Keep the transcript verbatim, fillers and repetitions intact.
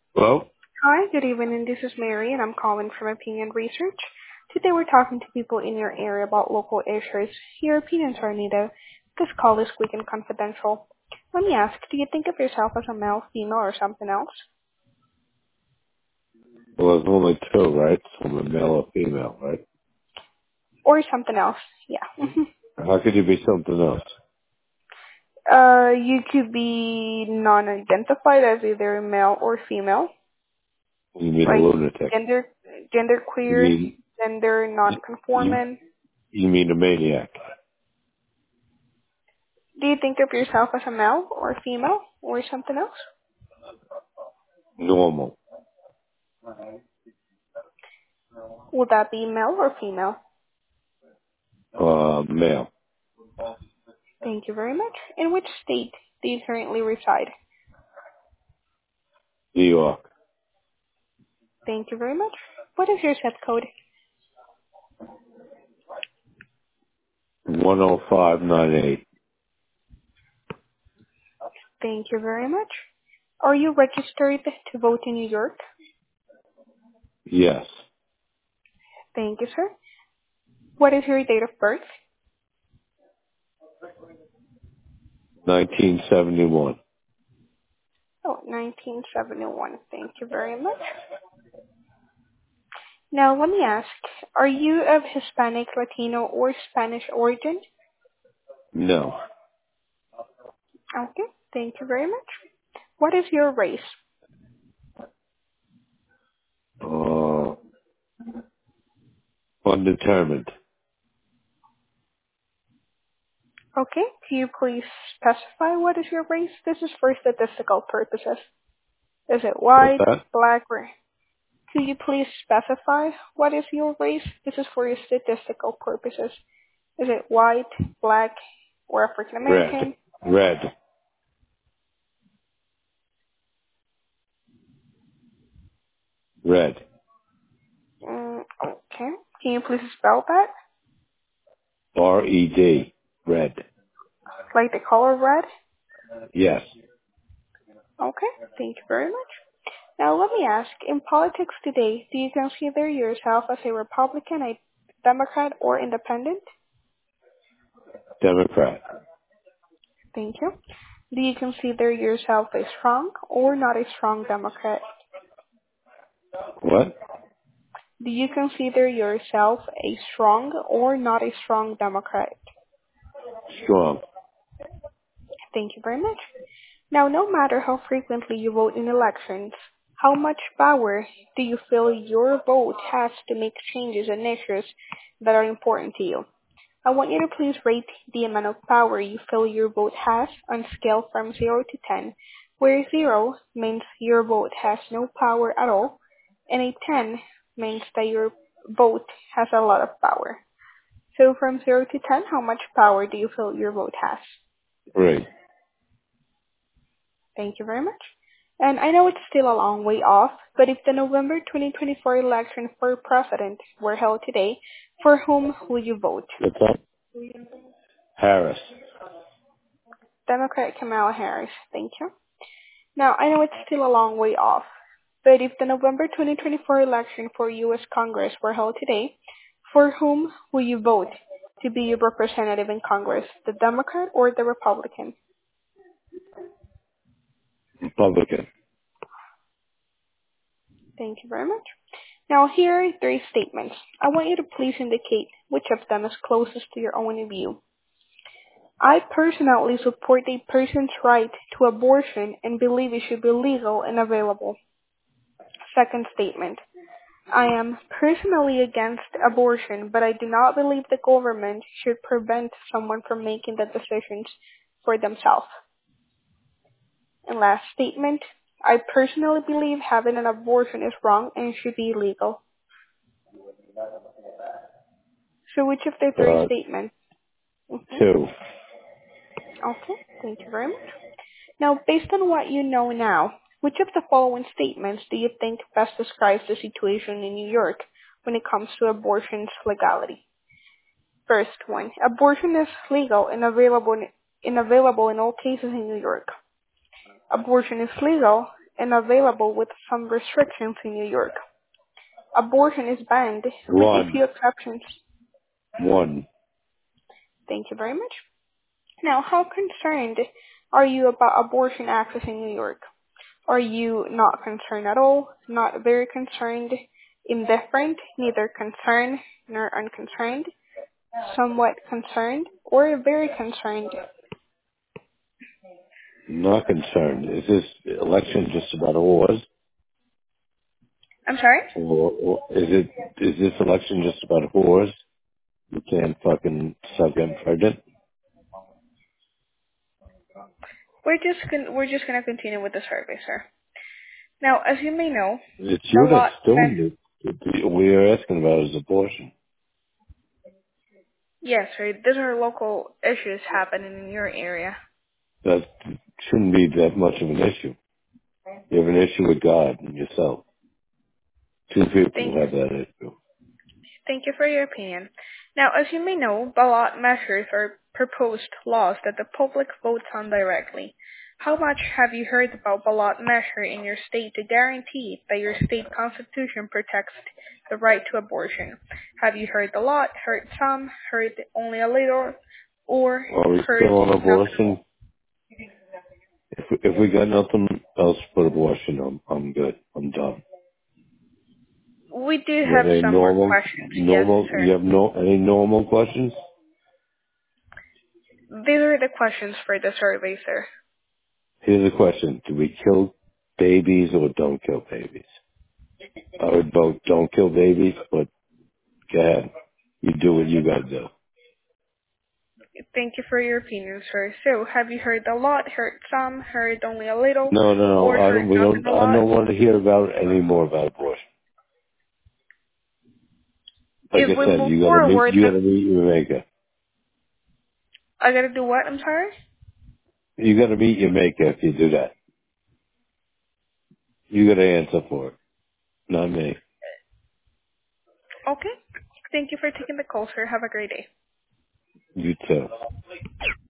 Well, Hi, good evening. This is Mary, and I'm calling from Opinion Research. Today we're talking to people in your area about local issues. Your opinions are needed. This call is quick and confidential. Let me ask, do you think of yourself as a male, female, or something else? well, there's only two, right? So I'm a male or female, right? Or something else, yeah. How could you be something else? uh, you could be non-identified as either male or female, You mean a like lunatic? gender, gender You queer, mean gender you, non-conforming. you mean a maniac? Do you think of yourself as a male or female or something else? Normal? Would that be male or female? Uh, male? Thank you very much. In which state do you currently reside? New York? Thank you very much. What is your zip code? One oh five nine eight. Thank you very much. Are you registered to vote in New York? Yes. Thank you, sir. What is your date of birth? Nineteen seventy one. Oh, nineteen seventy-one. Thank you very much. Now, let me ask, are you of Hispanic, Latino, or Spanish origin? No. Okay, thank you very much. What is your race? Uh, undetermined. Okay, can you please specify what is your race? This is for statistical purposes. Is it What's white, that? black, or... Could you please specify what is your race? This is for your statistical purposes. Is it white, black, or African Red. American? Red. Red. Mm, okay. Can you please spell that? R E D. Red. Like the color red? Yes. Okay. Thank you very much. Now let me ask, in politics today, do you consider yourself as a Republican, a Democrat, or independent? Democrat. Thank you. Do you consider yourself a strong or not a strong Democrat? What? Do you consider yourself a strong or not a strong Democrat? Strong. Thank you very much. Now, no matter how frequently you vote in elections, how much power do you feel your vote has to make changes in issues that are important to you? I want you to please rate the amount of power you feel your vote has on a scale from zero to ten, where zero means your vote has no power at all, and a ten means that your vote has a lot of power. So from zero to ten, how much power do you feel your vote has? Three. Thank you very much. And I know it's still a long way off, but if the November twenty twenty-four election for president were held today, for whom will you vote? What's that? Harris. Democrat Kamala Harris. Thank you. Now, I know it's still a long way off, but if the November twenty twenty-four election for U S Congress were held today, for whom will you vote to be your representative in Congress, the Democrat or the Republican? Republican. Thank you very much. Now, here are three statements. I want you to please indicate which of them is closest to your own view. I personally support a person's right to abortion and believe it should be legal and available. Second statement. I am personally against abortion, but I do not believe the government should prevent someone from making the decisions for themselves. And last statement. I personally believe having an abortion is wrong and should be illegal. So which of the three Uh, statements? Mm-hmm. two. Okay, thank you very much. Now, based on what you know now, which of the following statements do you think best describes the situation in New York when it comes to abortion's legality? First one, abortion is legal and available in, and available in all cases in New York. Abortion is legal and available with some restrictions in New York. Abortion is banned with a One. few exceptions. One. Thank you very much. Now, how concerned are you about abortion access in New York? Are you not concerned at all, not very concerned, indifferent, neither concerned nor unconcerned, somewhat concerned, or very concerned? Not concerned. Is this election just about whores? I'm sorry? Or, or is it, is this election just about whores? You can't fucking suck and pregnant? We're just con- we're just gonna continue with the survey, sir. Now, as you may know, It's the you that's lot me- doing it. We are asking about is abortion. yes, sir, these are local issues happening in your area. That shouldn't be that much of an issue. You have an issue with God and yourself. Two Thank people you. have that issue. Thank you for your opinion. Now, as you may know, ballot measures are proposed laws that the public votes on directly. How much have you heard about ballot measure in your state to guarantee that your state constitution protects the right to abortion? Have you heard a lot, heard some, heard only a little, or Are we heard still on nothing? abortion? If we, if we got nothing else but abortion, I'm, I'm good. I'm done. We do You have have any some more normal, questions. Yes, normal, sir. you have no, any normal questions? These are the questions for the survey, sir. Here's a question. Do we kill babies or don't kill babies? I would vote don't kill babies, but go ahead. You do what you gotta do. Thank you for your opinion, sir. So, have you heard a lot, heard some, heard only a little, No, no, no. or I heard don't, we nothing don't, a I lot? don't want to hear about any more about abortion. Like If I we said, move you gotta meet, forward, you then gotta meet your maker. I gotta do what? I'm sorry? You gotta meet your maker if you do that. You gotta answer for it, not me. Okay. Thank you for taking the call, sir. Have a great day. You too.